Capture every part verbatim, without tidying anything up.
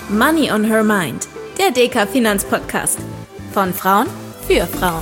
Money on Her Mind, der D K Finanzpodcast. Von Frauen für Frauen.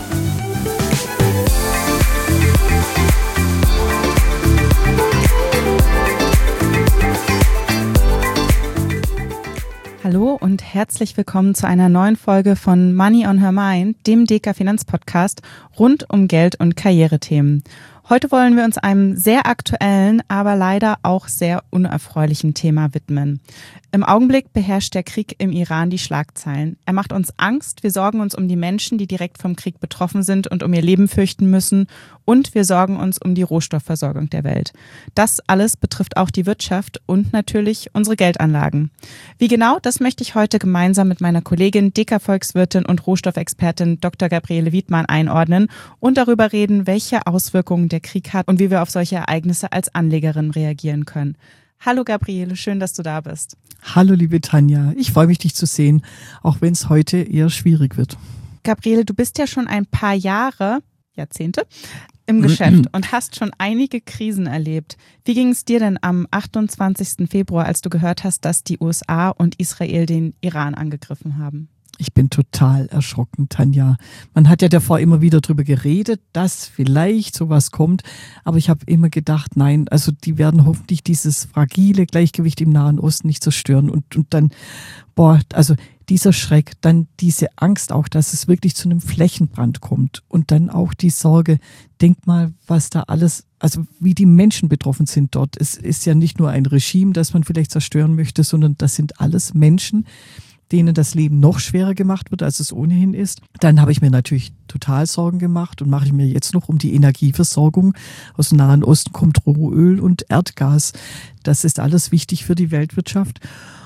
Hallo und herzlich willkommen zu einer neuen Folge von Money on Her Mind, dem D K Finanzpodcast rund um Geld- und Karrierethemen. Heute wollen wir uns einem sehr aktuellen, aber leider auch sehr unerfreulichen Thema widmen. Im Augenblick beherrscht der Krieg im Iran die Schlagzeilen. Er macht uns Angst, wir sorgen uns um die Menschen, die direkt vom Krieg betroffen sind und um ihr Leben fürchten müssen, und wir sorgen uns um die Rohstoffversorgung der Welt. Das alles betrifft auch die Wirtschaft und natürlich unsere Geldanlagen. Wie genau, das möchte ich heute gemeinsam mit meiner Kollegin, D K-Volkswirtin und Rohstoffexpertin Doktor Gabriele Wiedmann einordnen und darüber reden, welche Auswirkungen der Krieg hat und wie wir auf solche Ereignisse als Anlegerin reagieren können. Hallo Gabriele, schön, dass du da bist. Hallo liebe Tanja, ich freue mich, dich zu sehen, auch wenn es heute eher schwierig wird. Gabriele, du bist ja schon ein paar Jahre, Jahrzehnte, im Geschäft und hast schon einige Krisen erlebt. Wie ging es dir denn am achtundzwanzigsten Februar, als du gehört hast, dass die U S A und Israel den Iran angegriffen haben? Ich bin total erschrocken, Tanja. Man hat ja davor immer wieder drüber geredet, dass vielleicht sowas kommt. Aber ich habe immer gedacht, nein, also die werden hoffentlich dieses fragile Gleichgewicht im Nahen Osten nicht zerstören. Und, und dann, boah, also dieser Schreck, dann diese Angst auch, dass es wirklich zu einem Flächenbrand kommt. Und dann auch die Sorge, denk mal, was da alles, also wie die Menschen betroffen sind dort. Es ist ja nicht nur ein Regime, das man vielleicht zerstören möchte, sondern das sind alles Menschen, denen das Leben noch schwerer gemacht wird, als es ohnehin ist. Dann habe ich mir natürlich total Sorgen gemacht und mache ich mir jetzt noch um die Energieversorgung. Aus dem Nahen Osten kommt Rohöl und Erdgas. Das ist alles wichtig für die Weltwirtschaft.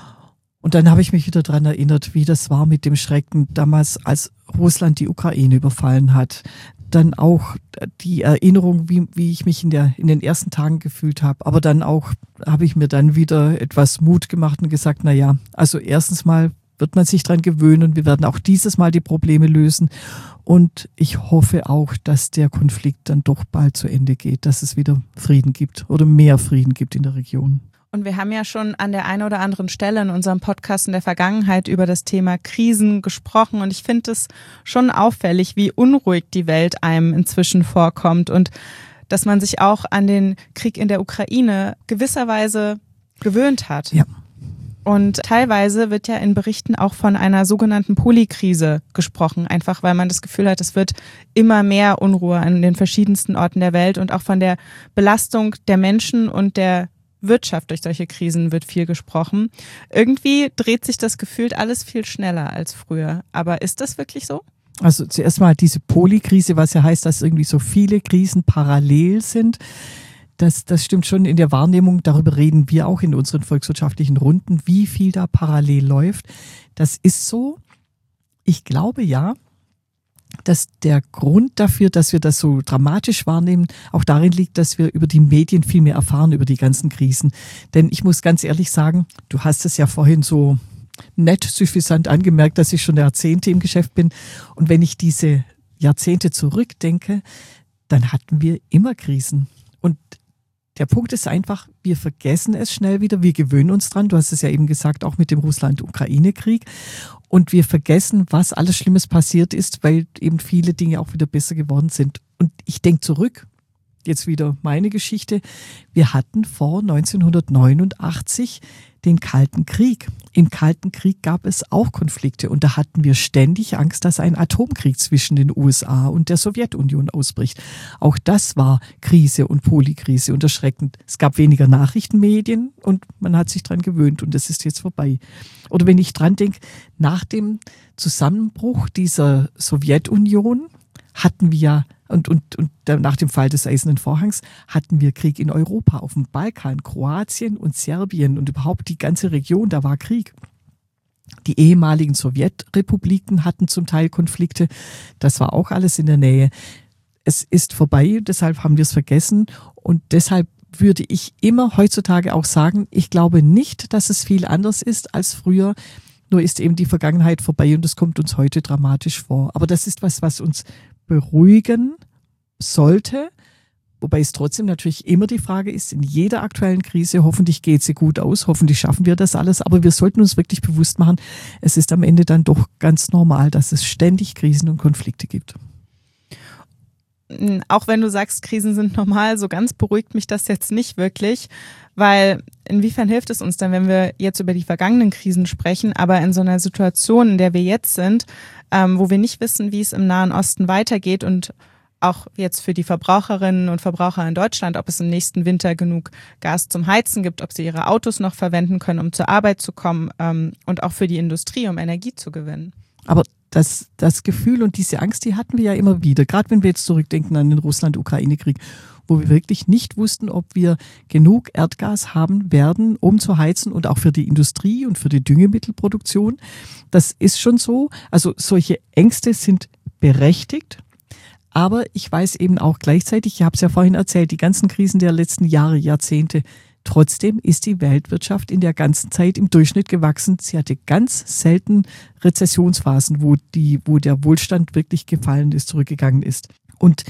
Und dann habe ich mich wieder daran erinnert, wie das war mit dem Schrecken damals, als Russland die Ukraine überfallen hat. Dann auch die Erinnerung, wie, wie ich mich in, der, in den ersten Tagen gefühlt habe. Aber dann auch habe ich mir dann wieder etwas Mut gemacht und gesagt, na ja, also erstens mal wird man sich dran gewöhnen. Wir werden auch dieses Mal die Probleme lösen. Und ich hoffe auch, dass der Konflikt dann doch bald zu Ende geht, dass es wieder Frieden gibt oder mehr Frieden gibt in der Region. Und wir haben ja schon an der einen oder anderen Stelle in unserem Podcast in der Vergangenheit über das Thema Krisen gesprochen. Und ich finde es schon auffällig, wie unruhig die Welt einem inzwischen vorkommt und dass man sich auch an den Krieg in der Ukraine gewisserweise gewöhnt hat. Ja. Und teilweise wird ja in Berichten auch von einer sogenannten Polykrise gesprochen, einfach weil man das Gefühl hat, es wird immer mehr Unruhe an den verschiedensten Orten der Welt und auch von der Belastung der Menschen und der Wirtschaft durch solche Krisen wird viel gesprochen. Irgendwie dreht sich das gefühlt alles viel schneller als früher. Aber ist das wirklich so? Also zuerst mal diese Polykrise, was ja heißt, dass irgendwie so viele Krisen parallel sind. Das, das stimmt schon in der Wahrnehmung. Darüber reden wir auch in unseren volkswirtschaftlichen Runden, wie viel da parallel läuft. Das ist so. Ich glaube ja, dass der Grund dafür, dass wir das so dramatisch wahrnehmen, auch darin liegt, dass wir über die Medien viel mehr erfahren über die ganzen Krisen. Denn ich muss ganz ehrlich sagen, du hast es ja vorhin so nett, suffisant angemerkt, dass ich schon Jahrzehnte im Geschäft bin. Und wenn ich diese Jahrzehnte zurückdenke, dann hatten wir immer Krisen. Und der Punkt ist einfach, wir vergessen es schnell wieder, wir gewöhnen uns dran. Du hast es ja eben gesagt, auch mit dem Russland-Ukraine-Krieg. Und wir vergessen, was alles Schlimmes passiert ist, weil eben viele Dinge auch wieder besser geworden sind. Und ich denke zurück, jetzt wieder meine Geschichte. Wir hatten vor neunzehnhundertneunundachtzig den Kalten Krieg. Im Kalten Krieg gab es auch Konflikte und da hatten wir ständig Angst, dass ein Atomkrieg zwischen den U S A und der Sowjetunion ausbricht. Auch das war Krise und Polykrise und erschreckend. Es gab weniger Nachrichtenmedien und man hat sich dran gewöhnt und das ist jetzt vorbei. Oder wenn ich dran denke, nach dem Zusammenbruch dieser Sowjetunion hatten wir ja Und, und, und nach dem Fall des Eisernen Vorhangs hatten wir Krieg in Europa, auf dem Balkan, Kroatien und Serbien und überhaupt die ganze Region, da war Krieg. Die ehemaligen Sowjetrepubliken hatten zum Teil Konflikte, das war auch alles in der Nähe. Es ist vorbei, deshalb haben wir es vergessen und deshalb würde ich immer heutzutage auch sagen, ich glaube nicht, dass es viel anders ist als früher. Nur ist eben die Vergangenheit vorbei und es kommt uns heute dramatisch vor. Aber das ist was, was uns beruhigen sollte, Wobei es trotzdem natürlich immer die Frage ist, in jeder aktuellen Krise, hoffentlich geht sie gut aus, hoffentlich schaffen wir das alles, aber wir sollten uns wirklich bewusst machen, es ist am Ende dann doch ganz normal, dass es ständig Krisen und Konflikte gibt. Auch wenn du sagst, Krisen sind normal, so ganz beruhigt mich das jetzt nicht wirklich, weil inwiefern hilft es uns dann, wenn wir jetzt über die vergangenen Krisen sprechen, aber in so einer Situation, in der wir jetzt sind, ähm, wo wir nicht wissen, wie es im Nahen Osten weitergeht und auch jetzt für die Verbraucherinnen und Verbraucher in Deutschland, ob es im nächsten Winter genug Gas zum Heizen gibt, ob sie ihre Autos noch verwenden können, um zur Arbeit zu kommen, ähm, und auch für die Industrie, um Energie zu gewinnen. Aber das, das Gefühl und diese Angst, die hatten wir ja immer wieder, gerade wenn wir jetzt zurückdenken an den Russland-Ukraine-Krieg, wo wir wirklich nicht wussten, ob wir genug Erdgas haben werden, um zu heizen und auch für die Industrie und für die Düngemittelproduktion. Das ist schon so. Also solche Ängste sind berechtigt. Aber ich weiß eben auch gleichzeitig, ich habe es ja vorhin erzählt, die ganzen Krisen der letzten Jahre, Jahrzehnte, trotzdem ist die Weltwirtschaft in der ganzen Zeit im Durchschnitt gewachsen. Sie hatte ganz selten Rezessionsphasen, wo die, wo der Wohlstand wirklich gefallen ist, zurückgegangen ist. Und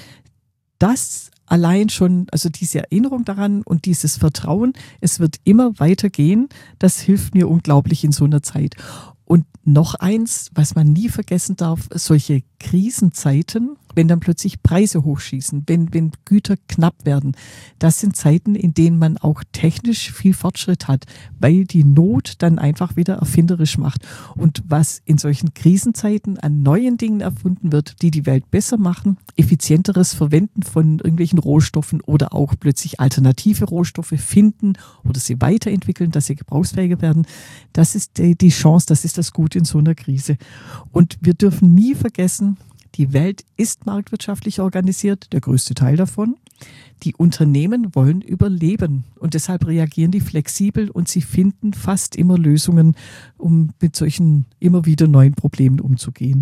das allein schon, also diese Erinnerung daran und dieses Vertrauen, es wird immer weitergehen, das hilft mir unglaublich in so einer Zeit. Und noch eins, was man nie vergessen darf, solche Krisenzeiten, wenn dann plötzlich Preise hochschießen, wenn, wenn Güter knapp werden, das sind Zeiten, in denen man auch technisch viel Fortschritt hat, weil die Not dann einfach wieder erfinderisch macht. Und was in solchen Krisenzeiten an neuen Dingen erfunden wird, die die Welt besser machen, effizienteres Verwenden von irgendwelchen Rohstoffen oder auch plötzlich alternative Rohstoffe finden oder sie weiterentwickeln, dass sie gebrauchsfähiger werden, das ist die, die Chance, das ist das Gute in so einer Krise. Und wir dürfen nie vergessen, die Welt ist marktwirtschaftlich organisiert, der größte Teil davon. Die Unternehmen wollen überleben und deshalb reagieren die flexibel und sie finden fast immer Lösungen, um mit solchen immer wieder neuen Problemen umzugehen.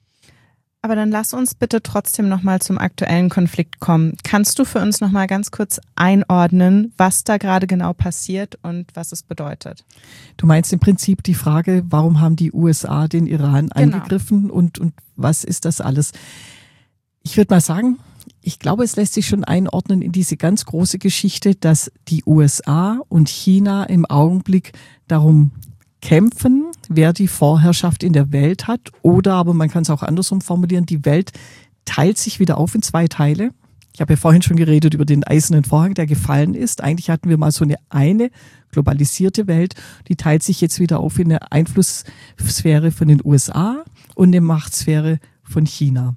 Aber dann lass uns bitte trotzdem nochmal zum aktuellen Konflikt kommen. Kannst du für uns nochmal ganz kurz einordnen, was da gerade genau passiert und was es bedeutet? Du meinst im Prinzip die Frage, warum haben die U S A den Iran Genau. angegriffen und, und was ist das alles? Ich würde mal sagen, ich glaube, es lässt sich schon einordnen in diese ganz große Geschichte, dass die U S A und China im Augenblick darum kämpfen, wer die Vorherrschaft in der Welt hat. Oder, aber man kann es auch andersrum formulieren, die Welt teilt sich wieder auf in zwei Teile. Ich habe ja vorhin schon geredet über den eisernen Vorhang, der gefallen ist. Eigentlich hatten wir mal so eine eine globalisierte Welt, die teilt sich jetzt wieder auf in eine Einflusssphäre von den U S A und eine Machtsphäre von China.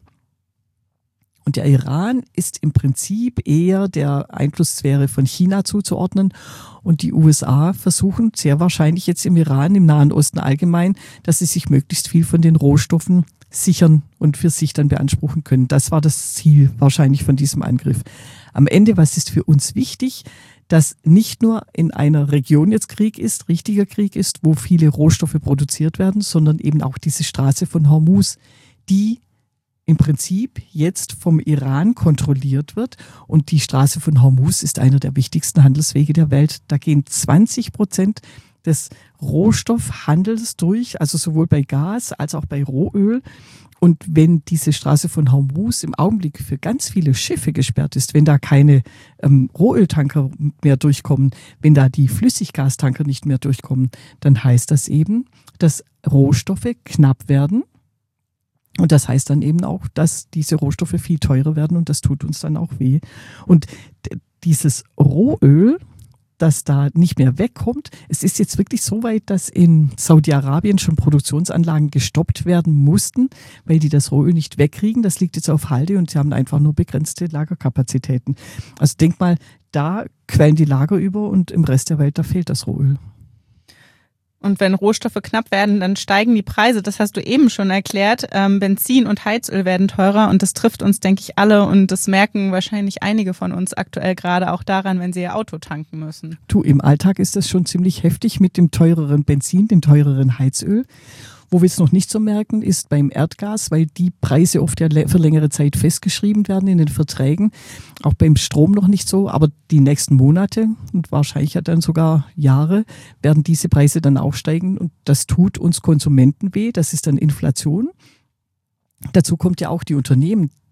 Und der Iran ist im Prinzip eher der Einflusssphäre von China zuzuordnen. Und die U S A versuchen sehr wahrscheinlich jetzt im Iran, im Nahen Osten allgemein, dass sie sich möglichst viel von den Rohstoffen sichern und für sich dann beanspruchen können. Das war das Ziel wahrscheinlich von diesem Angriff. Am Ende, was ist für uns wichtig? Dass nicht nur in einer Region jetzt Krieg ist, richtiger Krieg ist, wo viele Rohstoffe produziert werden, sondern eben auch diese Straße von Hormuz, die im Prinzip jetzt vom Iran kontrolliert wird. Und die Straße von Hormuz ist einer der wichtigsten Handelswege der Welt. Da gehen zwanzig Prozent des Rohstoffhandels durch, also sowohl bei Gas als auch bei Rohöl. Und wenn diese Straße von Hormuz im Augenblick für ganz viele Schiffe gesperrt ist, wenn da keine ähm, Rohöltanker mehr durchkommen, wenn da die Flüssiggastanker nicht mehr durchkommen, dann heißt das eben, dass Rohstoffe knapp werden. Und das heißt dann eben auch, dass diese Rohstoffe viel teurer werden und das tut uns dann auch weh. Und d- dieses Rohöl, das da nicht mehr wegkommt, es ist jetzt wirklich so weit, dass in Saudi-Arabien schon Produktionsanlagen gestoppt werden mussten, weil die das Rohöl nicht wegkriegen. Das liegt jetzt auf Halde und sie haben einfach nur begrenzte Lagerkapazitäten. Also denk mal, da quellen die Lager über und im Rest der Welt, da fehlt das Rohöl. Und wenn Rohstoffe knapp werden, dann steigen die Preise. Das hast du eben schon erklärt. Ähm, Benzin und Heizöl werden teurer und das trifft uns, denke ich, alle. Und das merken wahrscheinlich einige von uns aktuell gerade auch daran, wenn sie ihr Auto tanken müssen. Du, im Alltag ist das schon ziemlich heftig mit dem teureren Benzin, dem teureren Heizöl. Wo wir es noch nicht so merken, ist beim Erdgas, weil die Preise oft ja für längere Zeit festgeschrieben werden in den Verträgen. Auch beim Strom noch nicht so, aber die nächsten Monate und wahrscheinlich ja dann sogar Jahre werden diese Preise dann auch steigen und das tut uns Konsumenten weh, das ist dann Inflation. Dazu kommt ja auch die Unternehmen,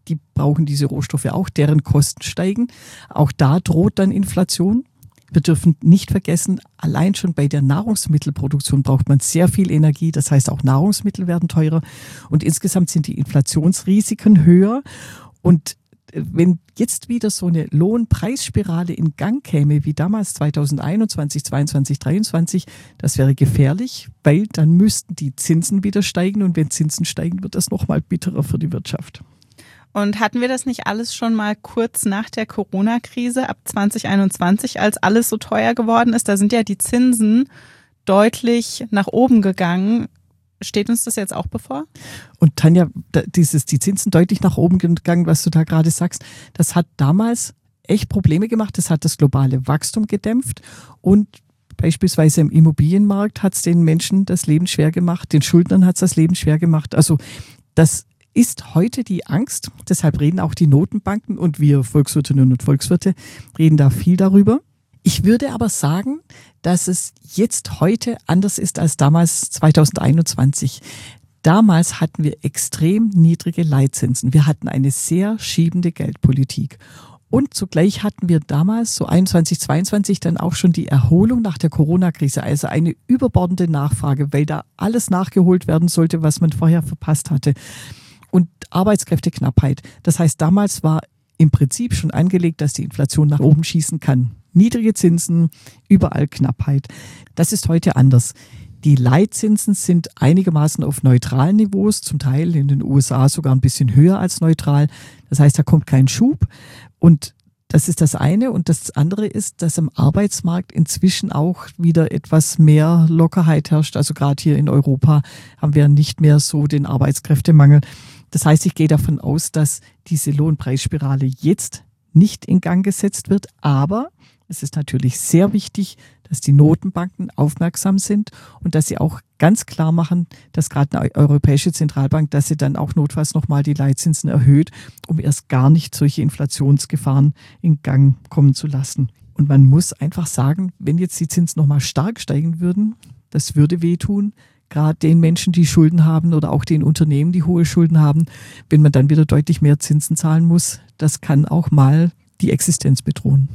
die brauchen diese Rohstoffe auch, deren Kosten steigen. Auch da droht dann Inflation. Wir dürfen nicht vergessen, allein schon bei der Nahrungsmittelproduktion braucht man sehr viel Energie. Das heißt, auch Nahrungsmittel werden teurer. Und insgesamt sind die Inflationsrisiken höher. Und wenn jetzt wieder so eine Lohnpreisspirale in Gang käme, wie damals zweitausendeinundzwanzig, zweiundzwanzig, dreiundzwanzig, das wäre gefährlich, weil dann müssten die Zinsen wieder steigen. Und wenn Zinsen steigen, wird das nochmal bitterer für die Wirtschaft. Und hatten wir das nicht alles schon mal kurz nach der Corona-Krise ab zwanzig einundzwanzig, als alles so teuer geworden ist? Da sind ja die Zinsen deutlich nach oben gegangen. Steht uns das jetzt auch bevor? Und Tanja, dieses, die Zinsen deutlich nach oben gegangen, was du da gerade sagst, das hat damals echt Probleme gemacht. Das hat das globale Wachstum gedämpft und beispielsweise im Immobilienmarkt hat es den Menschen das Leben schwer gemacht, den Schuldnern hat es das Leben schwer gemacht. Also das ist heute die Angst. Deshalb reden auch die Notenbanken und wir Volkswirtinnen und Volkswirte reden da viel darüber. Ich würde aber sagen, dass es jetzt heute anders ist als damals zweitausendeinundzwanzig. Damals hatten wir extrem niedrige Leitzinsen. Wir hatten eine sehr schiebende Geldpolitik. Und zugleich hatten wir damals, so einundzwanzig, zweiundzwanzig, dann auch schon die Erholung nach der Corona-Krise, also eine überbordende Nachfrage, weil da alles nachgeholt werden sollte, was man vorher verpasst hatte. Und Arbeitskräfteknappheit. Das heißt, damals war im Prinzip schon angelegt, dass die Inflation nach oben schießen kann. Niedrige Zinsen, überall Knappheit. Das ist heute anders. Die Leitzinsen sind einigermaßen auf neutralen Niveaus, zum Teil in den U S A sogar ein bisschen höher als neutral. Das heißt, da kommt kein Schub. Und das ist das eine. Und das andere ist, dass am Arbeitsmarkt inzwischen auch wieder etwas mehr Lockerheit herrscht. Also gerade hier in Europa haben wir nicht mehr so den Arbeitskräftemangel. Das heißt, ich gehe davon aus, dass diese Lohnpreisspirale jetzt nicht in Gang gesetzt wird. Aber es ist natürlich sehr wichtig, dass die Notenbanken aufmerksam sind und dass sie auch ganz klar machen, dass gerade eine Europäische Zentralbank, dass sie dann auch notfalls nochmal die Leitzinsen erhöht, um erst gar nicht solche Inflationsgefahren in Gang kommen zu lassen. Und man muss einfach sagen, wenn jetzt die Zinsen nochmal stark steigen würden, das würde wehtun. Gerade den Menschen, die Schulden haben oder auch den Unternehmen, die hohe Schulden haben, wenn man dann wieder deutlich mehr Zinsen zahlen muss, das kann auch mal die Existenz bedrohen.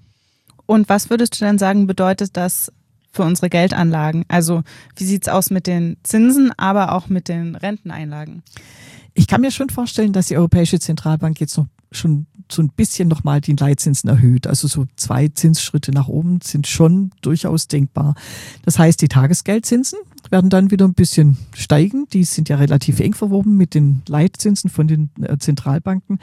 Und was würdest du denn sagen, bedeutet das für unsere Geldanlagen? Also wie sieht's aus mit den Zinsen, aber auch mit den Renteneinlagen? Ich kann mir schon vorstellen, dass die Europäische Zentralbank jetzt noch schon so ein bisschen nochmal die Leitzinsen erhöht. Also so zwei Zinsschritte nach oben sind schon durchaus denkbar. Das heißt, die Tagesgeldzinsen werden dann wieder ein bisschen steigen. Die sind ja relativ eng verwoben mit den Leitzinsen von den Zentralbanken.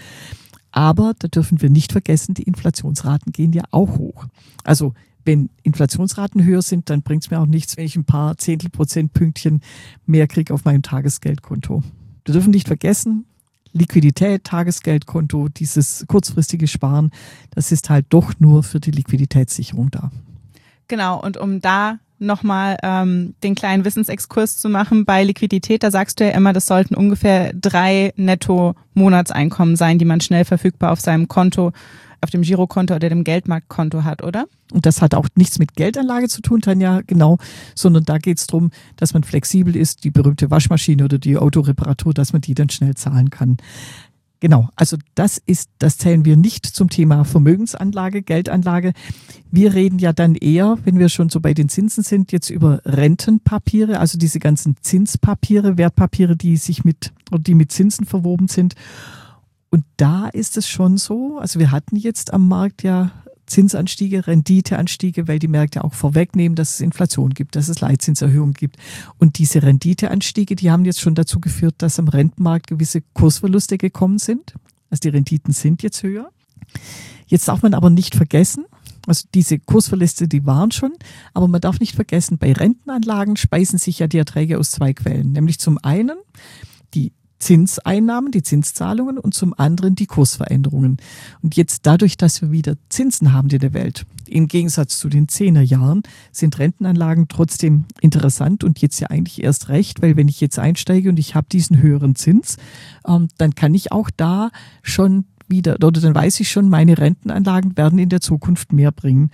Aber da dürfen wir nicht vergessen, die Inflationsraten gehen ja auch hoch. Also wenn Inflationsraten höher sind, dann bringt es mir auch nichts, wenn ich ein paar Zehntelprozentpünktchen mehr kriege auf meinem Tagesgeldkonto. Wir dürfen nicht vergessen, Liquidität, Tagesgeldkonto, dieses kurzfristige Sparen, das ist halt doch nur für die Liquiditätssicherung da. Genau, und um da nochmal ähm, den kleinen Wissensexkurs zu machen, bei Liquidität, da sagst du ja immer, das sollten ungefähr drei Netto-Monatseinkommen sein, die man schnell verfügbar auf seinem Konto, auf dem Girokonto oder dem Geldmarktkonto hat, oder? Und das hat auch nichts mit Geldanlage zu tun, Tanja, genau, sondern da geht es darum, dass man flexibel ist, die berühmte Waschmaschine oder die Autoreparatur, dass man die dann schnell zahlen kann. Genau, also das ist, das zählen wir nicht zum Thema Vermögensanlage, Geldanlage. Wir reden ja dann eher, wenn wir schon so bei den Zinsen sind, jetzt über Rentenpapiere, also diese ganzen Zinspapiere, Wertpapiere, die sich mit, oder die mit Zinsen verwoben sind. Und da ist es schon so, also wir hatten jetzt am Markt ja Zinsanstiege, Renditeanstiege, weil die Märkte auch vorwegnehmen, dass es Inflation gibt, dass es Leitzinserhöhungen gibt. Und diese Renditeanstiege, die haben jetzt schon dazu geführt, dass am Rentenmarkt gewisse Kursverluste gekommen sind. Also die Renditen sind jetzt höher. Jetzt darf man aber nicht vergessen, also diese Kursverluste, die waren schon, aber man darf nicht vergessen, bei Rentenanlagen speisen sich ja die Erträge aus zwei Quellen, nämlich zum einen die Zinseinnahmen, die Zinszahlungen und zum anderen die Kursveränderungen. Und jetzt dadurch, dass wir wieder Zinsen haben in der Welt, im Gegensatz zu den Zehnerjahren, sind Rentenanlagen trotzdem interessant und jetzt ja eigentlich erst recht, weil wenn ich jetzt einsteige und ich habe diesen höheren Zins, ähm, dann kann ich auch da schon wieder, oder dann weiß ich schon, meine Rentenanlagen werden in der Zukunft mehr bringen.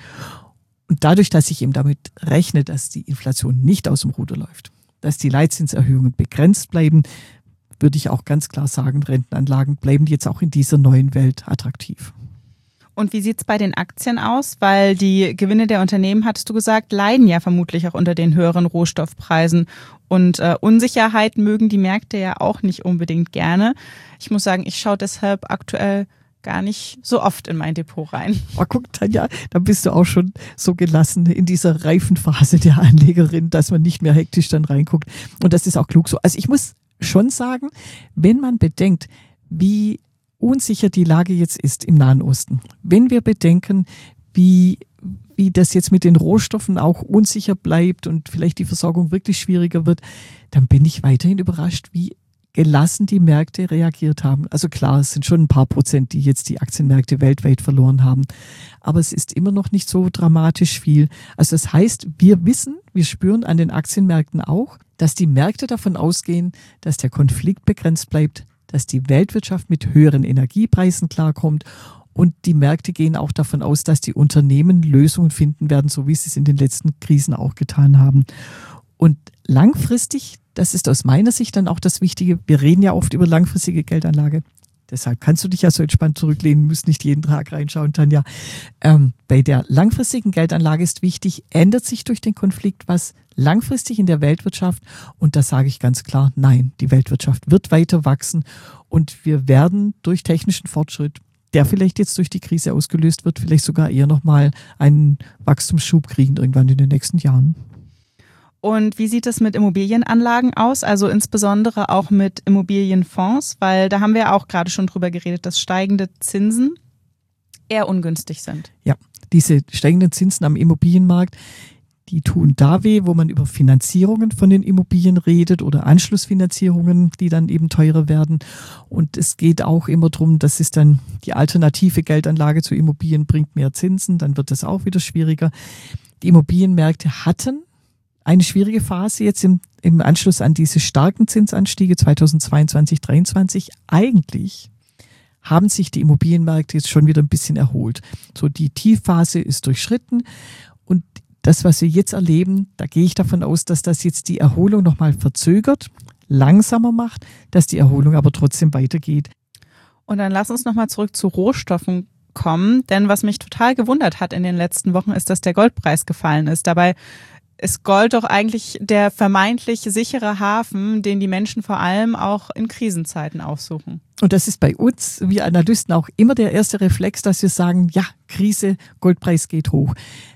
Und dadurch, dass ich eben damit rechne, dass die Inflation nicht aus dem Ruder läuft, dass die Leitzinserhöhungen begrenzt bleiben, würde ich auch ganz klar sagen, Rentenanlagen bleiben jetzt auch in dieser neuen Welt attraktiv. Und wie sieht's bei den Aktien aus? Weil die Gewinne der Unternehmen, hattest du gesagt, leiden ja vermutlich auch unter den höheren Rohstoffpreisen. Und äh, Unsicherheit mögen die Märkte ja auch nicht unbedingt gerne. Ich muss sagen, ich schaue deshalb aktuell gar nicht so oft in mein Depot rein. Oh, guck, Tanja, da bist du auch schon so gelassen in dieser reifen Phase der Anlegerin, dass man nicht mehr hektisch dann reinguckt. Und das ist auch klug so. Also ich muss schon sagen, wenn man bedenkt, wie unsicher die Lage jetzt ist im Nahen Osten, wenn wir bedenken, wie, wie das jetzt mit den Rohstoffen auch unsicher bleibt und vielleicht die Versorgung wirklich schwieriger wird, dann bin ich weiterhin überrascht, wie gelassen die Märkte reagiert haben. Also klar, es sind schon ein paar Prozent, die jetzt die Aktienmärkte weltweit verloren haben. Aber es ist immer noch nicht so dramatisch viel. Also das heißt, wir wissen, wir spüren an den Aktienmärkten auch, dass die Märkte davon ausgehen, dass der Konflikt begrenzt bleibt, dass die Weltwirtschaft mit höheren Energiepreisen klarkommt. Und die Märkte gehen auch davon aus, dass die Unternehmen Lösungen finden werden, so wie sie es in den letzten Krisen auch getan haben. Und langfristig, das ist aus meiner Sicht dann auch das Wichtige, wir reden ja oft über langfristige Geldanlage. Deshalb kannst du dich ja so entspannt zurücklehnen, musst nicht jeden Tag reinschauen, Tanja. Ähm, bei der langfristigen Geldanlage ist wichtig, ändert sich durch den Konflikt was langfristig in der Weltwirtschaft? Und da sage ich ganz klar, nein, die Weltwirtschaft wird weiter wachsen und wir werden durch technischen Fortschritt, der vielleicht jetzt durch die Krise ausgelöst wird, vielleicht sogar eher nochmal einen Wachstumsschub kriegen irgendwann in den nächsten Jahren. Und wie sieht es mit Immobilienanlagen aus, also insbesondere auch mit Immobilienfonds, weil da haben wir auch gerade schon drüber geredet, dass steigende Zinsen eher ungünstig sind. Ja, diese steigenden Zinsen am Immobilienmarkt, die tun da weh, wo man über Finanzierungen von den Immobilien redet oder Anschlussfinanzierungen, die dann eben teurer werden. Und es geht auch immer darum, das ist dann die alternative Geldanlage zu Immobilien, bringt mehr Zinsen, dann wird das auch wieder schwieriger. Die Immobilienmärkte hatten eine schwierige Phase jetzt im, im Anschluss an diese starken Zinsanstiege zweitausendzweiundzwanzig, dreiundzwanzig. Eigentlich haben sich die Immobilienmärkte jetzt schon wieder ein bisschen erholt. So die Tiefphase ist durchschritten und das, was wir jetzt erleben, da gehe ich davon aus, dass das jetzt die Erholung nochmal verzögert, langsamer macht, dass die Erholung aber trotzdem weitergeht. Und dann lass uns nochmal zurück zu Rohstoffen kommen, denn was mich total gewundert hat in den letzten Wochen ist, dass der Goldpreis gefallen ist. Dabei ist Gold doch eigentlich der vermeintlich sichere Hafen, den die Menschen vor allem auch in Krisenzeiten aufsuchen. Und das ist bei uns, wir Analysten, auch immer der erste Reflex, dass wir sagen, ja, Krise, Goldpreis geht hoch.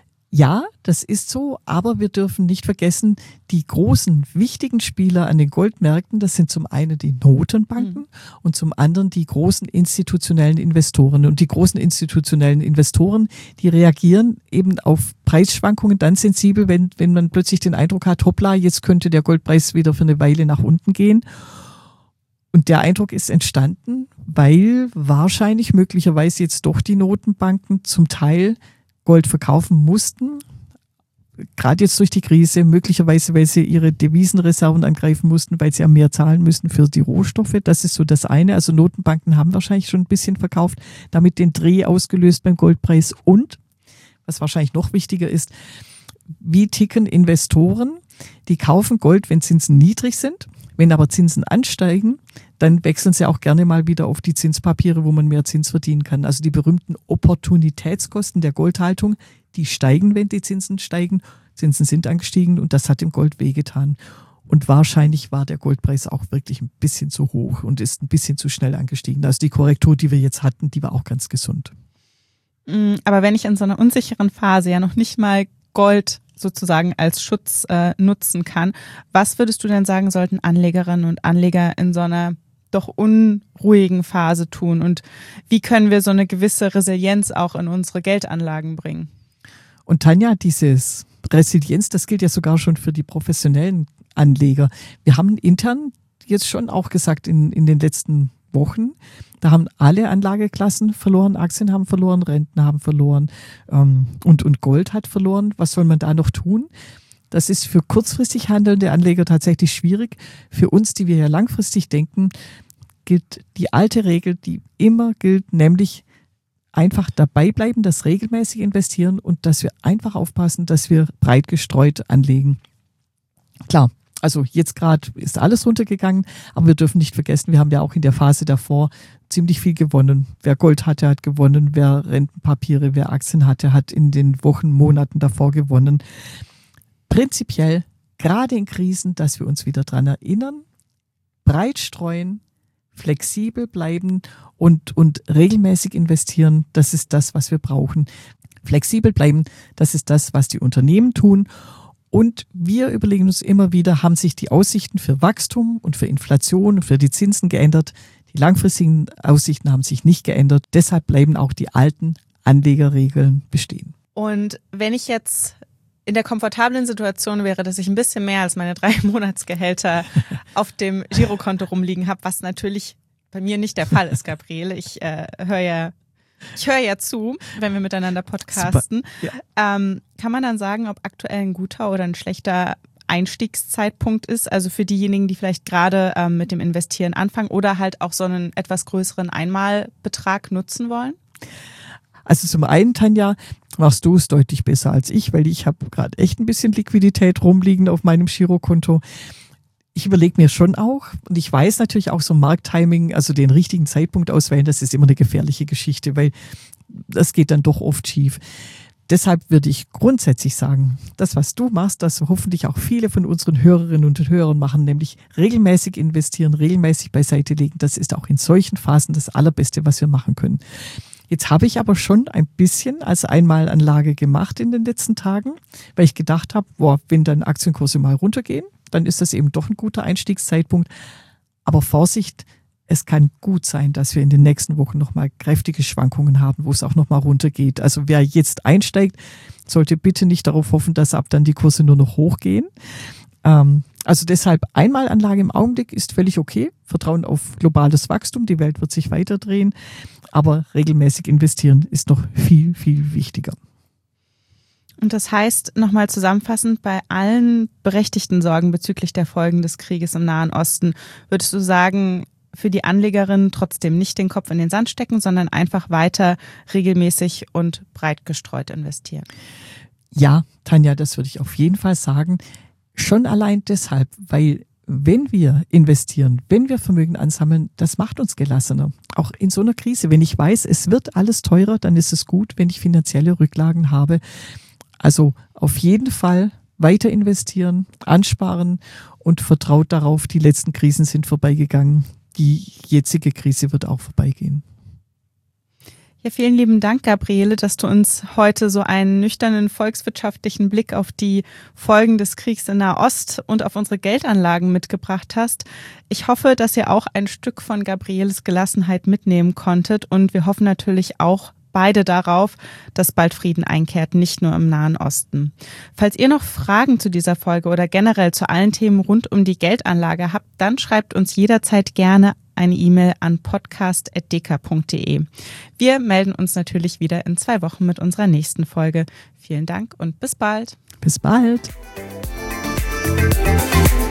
Ja, das ist so, aber wir dürfen nicht vergessen, die großen, wichtigen Spieler an den Goldmärkten, das sind zum einen die Notenbanken mhm. und zum anderen die großen institutionellen Investoren. Und die großen institutionellen Investoren, die reagieren eben auf Preisschwankungen dann sensibel, wenn, wenn man plötzlich den Eindruck hat, hoppla, jetzt könnte der Goldpreis wieder für eine Weile nach unten gehen. Und der Eindruck ist entstanden, weil wahrscheinlich möglicherweise jetzt doch die Notenbanken zum Teil Gold verkaufen mussten, gerade jetzt durch die Krise, möglicherweise, weil sie ihre Devisenreserven angreifen mussten, weil sie ja mehr zahlen müssen für die Rohstoffe. Das ist so das eine. Also Notenbanken haben wahrscheinlich schon ein bisschen verkauft, damit den Dreh ausgelöst beim Goldpreis. Und, was wahrscheinlich noch wichtiger ist, wie ticken Investoren? Die kaufen Gold, wenn Zinsen niedrig sind. Wenn aber Zinsen ansteigen, dann wechseln sie auch gerne mal wieder auf die Zinspapiere, wo man mehr Zins verdienen kann. Also die berühmten Opportunitätskosten der Goldhaltung, die steigen, wenn die Zinsen steigen. Zinsen sind angestiegen und das hat dem Gold wehgetan. Und wahrscheinlich war der Goldpreis auch wirklich ein bisschen zu hoch und ist ein bisschen zu schnell angestiegen. Also die Korrektur, die wir jetzt hatten, die war auch ganz gesund. Aber wenn ich in so einer unsicheren Phase ja noch nicht mal Gold sozusagen als Schutz äh, nutzen kann. Was würdest du denn sagen, sollten Anlegerinnen und Anleger in so einer doch unruhigen Phase tun? Und wie können wir so eine gewisse Resilienz auch in unsere Geldanlagen bringen? Und Tanja, dieses Resilienz, das gilt ja sogar schon für die professionellen Anleger. Wir haben intern jetzt schon auch gesagt in, in den letzten Wochen, da haben alle Anlageklassen verloren, Aktien haben verloren, Renten haben verloren ähm, und, und Gold hat verloren. Was soll man da noch tun? Das ist für kurzfristig handelnde Anleger tatsächlich schwierig. Für uns, die wir ja langfristig denken, gilt die alte Regel, die immer gilt, nämlich einfach dabei bleiben, das regelmäßig investieren und dass wir einfach aufpassen, dass wir breit gestreut anlegen. Klar, Also jetzt gerade ist alles runtergegangen, aber wir dürfen nicht vergessen, wir haben ja auch in der Phase davor ziemlich viel gewonnen. Wer Gold hatte, hat gewonnen. Wer Rentenpapiere, wer Aktien hatte, hat in den Wochen, Monaten davor gewonnen. Prinzipiell, gerade in Krisen, dass wir uns wieder dran erinnern, breit streuen, flexibel bleiben und, und regelmäßig investieren, das ist das, was wir brauchen. Flexibel bleiben, das ist das, was die Unternehmen tun. Und wir überlegen uns immer wieder, haben sich die Aussichten für Wachstum und für Inflation und für die Zinsen geändert? Die langfristigen Aussichten haben sich nicht geändert. Deshalb bleiben auch die alten Anlegerregeln bestehen. Und wenn ich jetzt in der komfortablen Situation wäre, dass ich ein bisschen mehr als meine drei Monatsgehälter auf dem Girokonto rumliegen habe, was natürlich bei mir nicht der Fall ist, Gabriele. Ich äh, höre ja Ich höre ja zu, wenn wir miteinander podcasten. Ja. Ähm, kann man dann sagen, ob aktuell ein guter oder ein schlechter Einstiegszeitpunkt ist? Also für diejenigen, die vielleicht gerade ähm, mit dem Investieren anfangen oder halt auch so einen etwas größeren Einmalbetrag nutzen wollen? Also zum einen, Tanja, machst du es deutlich besser als ich, weil ich habe gerade echt ein bisschen Liquidität rumliegen auf meinem Girokonto. Ich überlege mir schon auch, und ich weiß natürlich auch so Markttiming, also den richtigen Zeitpunkt auswählen, das ist immer eine gefährliche Geschichte, weil das geht dann doch oft schief. Deshalb würde ich grundsätzlich sagen, das, was du machst, das hoffentlich auch viele von unseren Hörerinnen und Hörern machen, nämlich regelmäßig investieren, regelmäßig beiseite legen. Das ist auch in solchen Phasen das Allerbeste, was wir machen können. Jetzt habe ich aber schon ein bisschen als Einmalanlage gemacht in den letzten Tagen, weil ich gedacht habe, boah, wenn dann Aktienkurse mal runtergehen, dann ist das eben doch ein guter Einstiegszeitpunkt. Aber Vorsicht, es kann gut sein, dass wir in den nächsten Wochen nochmal kräftige Schwankungen haben, wo es auch nochmal runtergeht. Also wer jetzt einsteigt, sollte bitte nicht darauf hoffen, dass ab dann die Kurse nur noch hochgehen. Ähm, also deshalb Einmalanlage im Augenblick ist völlig okay. Vertrauen auf globales Wachstum, die Welt wird sich weiterdrehen. Aber regelmäßig investieren ist noch viel, viel wichtiger. Und das heißt, nochmal zusammenfassend, bei allen berechtigten Sorgen bezüglich der Folgen des Krieges im Nahen Osten, würdest du sagen, für die Anlegerin trotzdem nicht den Kopf in den Sand stecken, sondern einfach weiter regelmäßig und breit gestreut investieren? Ja, Tanja, das würde ich auf jeden Fall sagen. Schon allein deshalb, weil wenn wir investieren, wenn wir Vermögen ansammeln, das macht uns gelassener. Auch in so einer Krise. Wenn ich weiß, es wird alles teurer, dann ist es gut, wenn ich finanzielle Rücklagen habe. Also auf jeden Fall weiter investieren, ansparen und vertraut darauf, die letzten Krisen sind vorbeigegangen. Die jetzige Krise wird auch vorbeigehen. Ja, vielen lieben Dank, Gabriele, dass du uns heute so einen nüchternen volkswirtschaftlichen Blick auf die Folgen des Kriegs in Nahost und auf unsere Geldanlagen mitgebracht hast. Ich hoffe, dass ihr auch ein Stück von Gabrieles Gelassenheit mitnehmen konntet und wir hoffen natürlich auch beide darauf, dass bald Frieden einkehrt, nicht nur im Nahen Osten. Falls ihr noch Fragen zu dieser Folge oder generell zu allen Themen rund um die Geldanlage habt, dann schreibt uns jederzeit gerne eine E-Mail an podcast at deka punkt de. Wir melden uns natürlich wieder in zwei Wochen mit unserer nächsten Folge. Vielen Dank und bis bald. Bis bald.